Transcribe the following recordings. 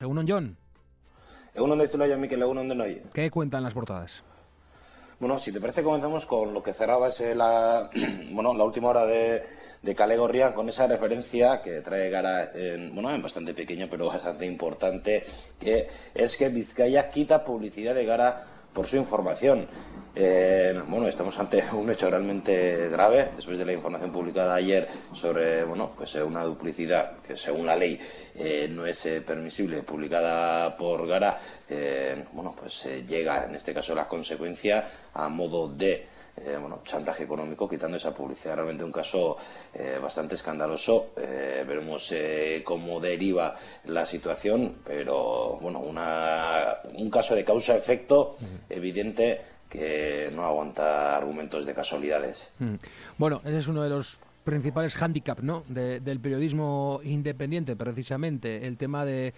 Egunon, Jon. Egunon de Zulaia, Mikel, egunon de noi. ¿Qué cuentan las portadas? Bueno, si te parece, comenzamos con lo que cerraba la última hora de Kale Gorrian, con esa referencia que trae Gara en bastante pequeño, pero bastante importante, que es que Vizcaya quita publicidad de Gara por su información. Estamos ante un hecho realmente grave, después de la información publicada ayer sobre una duplicidad que según la ley no es permisible, publicada por Gara. Llega en este caso la consecuencia a modo de chantaje económico, quitando esa publicidad. Realmente un caso bastante escandaloso. Veremos cómo deriva la situación, pero un caso de causa-efecto evidente que no aguanta argumentos de casualidades. Bueno, ese es uno de los principales hándicaps, ¿no?, del periodismo independiente, precisamente, el tema de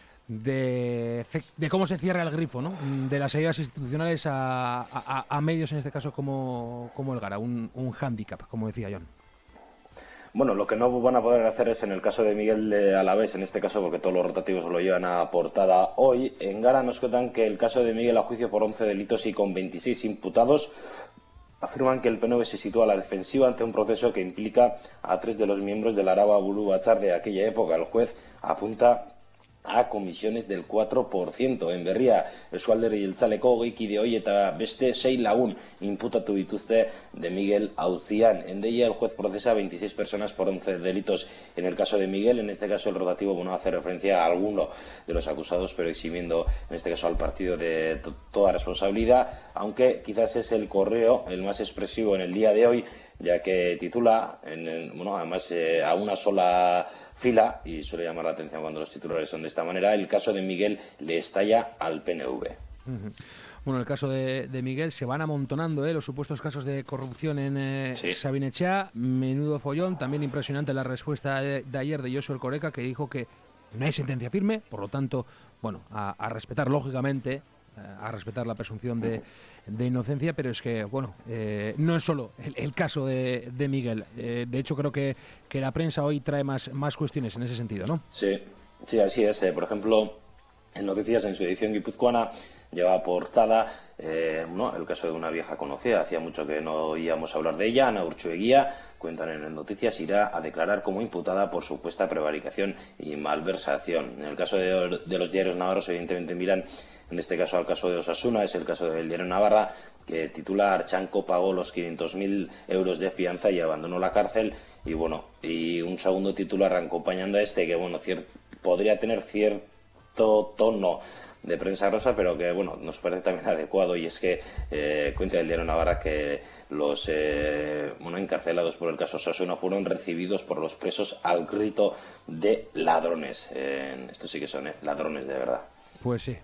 cómo se cierra el grifo, ¿no?, de las ayudas institucionales a medios, en este caso como el Gara, un hándicap, como decía Jon. Bueno, lo que no van a poder hacer es en el caso de Miguel de Alavés, en este caso, porque todos los rotativos lo llevan a portada hoy. En Gara nos cuentan que el caso de Miguel, a juicio por 11 delitos y con 26 imputados, afirman que el PNV se sitúa a la defensiva ante un proceso que implica a 3 de los miembros del Araba Buru Batzar de aquella época. El juez apunta a comisiones del 4%. En Berria, Eskualderri Jeltzaleko hogeikide hoi eta beste 6 lagun imputatu dituzte de Miguel auzian. En Deia el juez procesa a 26 personas por 11 delitos. En el caso de Miguel, en este caso el rotativo hace referencia a alguno de los acusados, pero eximiendo en este caso al partido de toda responsabilidad, aunque quizás es el correo el más expresivo en el día de hoy, ya que titula además a una sola fila, y suele llamar la atención cuando los titulares son de esta manera: el caso de Miguel le estalla al PNV. Bueno, el caso de Miguel, se van amontonando los supuestos casos de corrupción en Sabin-Etxea. Menudo follón. También impresionante la respuesta de ayer de Josu Erkoreka, que dijo que no hay sentencia firme, por lo tanto, a respetar, lógicamente, a respetar la presunción de inocencia, pero es que, no es solo el caso de Miguel. De hecho, creo que la prensa hoy trae más cuestiones en ese sentido, ¿no? Sí, así es. Por ejemplo, en Noticias, en su edición guipuzcoana, lleva portada el caso de una vieja conocida. Hacía mucho que no oíamos hablar de ella. Ana Urchueguía, cuentan en Noticias, irá a declarar como imputada por supuesta prevaricación y malversación. En el caso de los diarios navarros, evidentemente miran en este caso al caso de Osasuna. Es el caso del diario Navarra, que titula: Archanco pagó los 500.000 euros de fianza y abandonó la cárcel. Y un segundo titular acompañando a este, que podría tener cierto tono de prensa rosa, pero que nos parece también adecuado, y es que cuenta el diario Navarra que los encarcelados por el caso Osasuna fueron recibidos por los presos al grito de ladrones. Estos sí que son ladrones de verdad. Pues sí.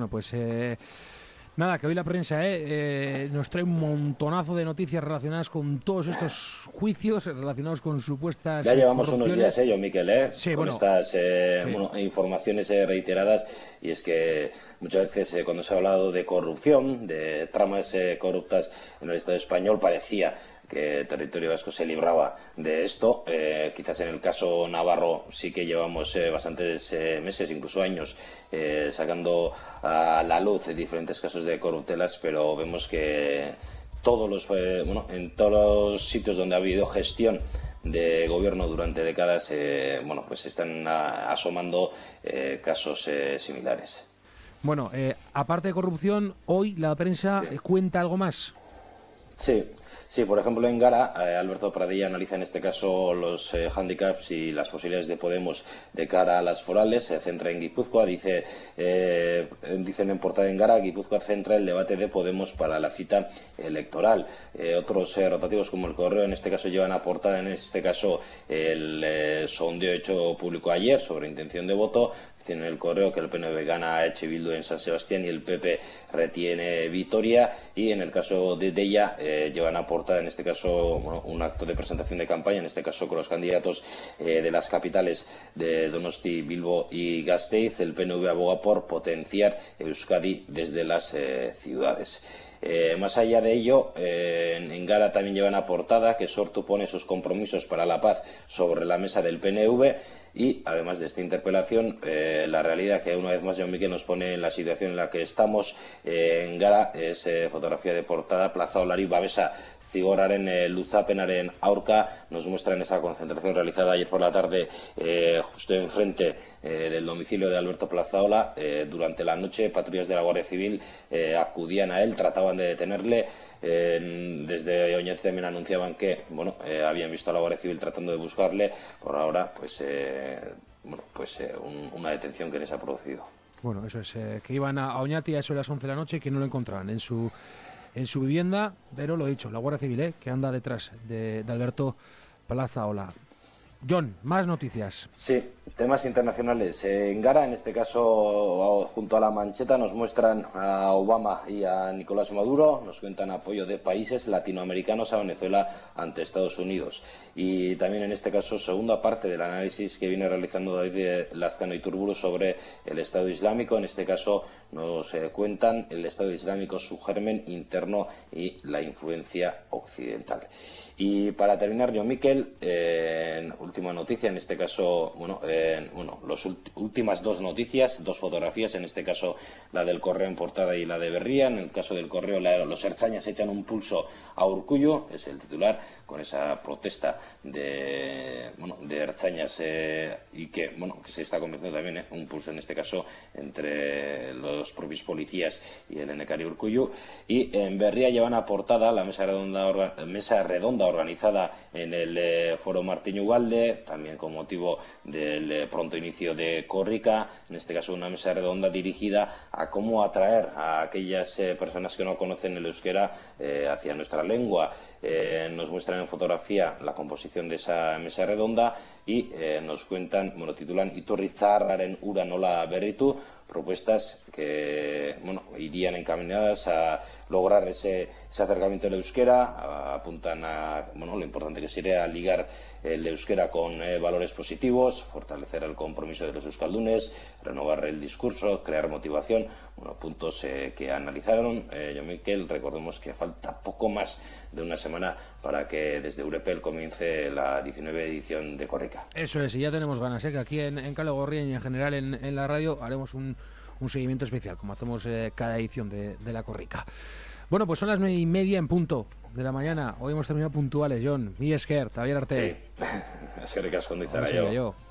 Nada, que hoy la prensa nos trae un montonazo de noticias relacionadas con todos estos juicios, relacionados con supuestas Ya llevamos unos días, yo, Miquel, sí, con estas informaciones reiteradas, y es que muchas veces cuando se ha hablado de corrupción, de tramas corruptas en el Estado español, parecía que Territorio Vasco se libraba de esto. Quizás en el caso navarro sí que llevamos bastantes meses, incluso años, sacando a la luz diferentes casos de corruptelas, pero vemos que en todos los sitios donde ha habido gestión de gobierno durante décadas, están asomando casos similares. Aparte de corrupción, hoy la prensa cuenta algo más. Sí, por ejemplo, en Gara, Alberto Pradilla analiza en este caso los hándicaps y las posibilidades de Podemos de cara a las forales. Se centra en Guipúzcoa. Dicen en portada en Gara: Guipúzcoa centra el debate de Podemos para la cita electoral. Otros rotativos, como El Correo, en este caso llevan a portada, en este caso, el sondeo hecho público ayer sobre intención de voto. Dicen en El Correo que el PNV gana a H. Bildu en San Sebastián y el PP retiene Vitoria. Y en el caso de Deia llevan a portada, en este caso, un acto de presentación de campaña, en este caso con los candidatos de las capitales de Donosti, Bilbo y Gasteiz. El PNV aboga por potenciar Euskadi desde las ciudades. Más allá de ello, en Gara también llevan a portada que Sortu pone sus compromisos para la paz sobre la mesa del PNV. Y además de esta interpelación, la realidad que una vez más Jon Miquel nos pone en la situación en la que estamos en Gara es fotografía de portada, plazaolari babesa zigorraren luzapenaren aurka. Nos muestran esa concentración realizada ayer por la tarde justo enfrente del domicilio de Alberto Plazaola. Durante la noche patrullas de la Guardia Civil acudían a él, trataban de detenerle. Desde Oñati también anunciaban que habían visto a la Guardia Civil tratando de buscarle. Por ahora una detención que les ha producido. Bueno, eso es, que iban a Oñati a eso de las 11 de la noche y que no lo encontraban en su vivienda, pero lo dicho, la Guardia Civil que anda detrás de Alberto Plazaola. Jon, más noticias. Sí, temas internacionales. En Gara, en este caso, junto a la mancheta, nos muestran a Obama y a Nicolás Maduro, nos cuentan apoyo de países latinoamericanos a Venezuela ante Estados Unidos. Y también en este caso, segunda parte del análisis que viene realizando David Lazcano Iturburu sobre el Estado Islámico. En este caso nos cuentan el Estado Islámico, su germen interno y la influencia occidental. Y para terminar, Jon Miquel, última noticia, en este caso, las últimas dos noticias, dos fotografías, en este caso la del Correo en portada y la de Berría. En el caso del Correo, los ertzainas echan un pulso a Urkullu, es el titular, con esa protesta de ertzainas y que se está convirtiendo también un pulso, en este caso, entre los propios policías y el lehendakari Urkullu. Y en Berría llevan a portada la mesa redonda organizada en el Foro Martín Ugalde, también con motivo del pronto inicio de Korrika. En este caso, una mesa redonda dirigida a cómo atraer a aquellas personas que no conocen el euskera hacia nuestra lengua. Nos muestran en fotografía la composición de esa mesa redonda y nos cuentan, titulan Iturri zaharraren ura nola berritu, propuestas que irían encaminadas a lograr ese acercamiento del euskera. Apuntan a lo importante que sería ligar el euskera con valores positivos, fortalecer el compromiso de los euskaldunes, renovar el discurso, crear motivación. Puntos que analizaron. Jon Miquel, recordemos que falta poco más de una semana para que desde Urepel comience la 19 edición de Korrika. Eso es, y ya tenemos ganas, que aquí en Kale Gorria y en general en la radio haremos un seguimiento especial, como hacemos cada edición de la Korrika. Bueno, pues son las 9:30 en punto de la mañana. Hoy hemos terminado puntuales, Jon. Mi esker, Javier Arte. Sí, eskerrik asko, yo.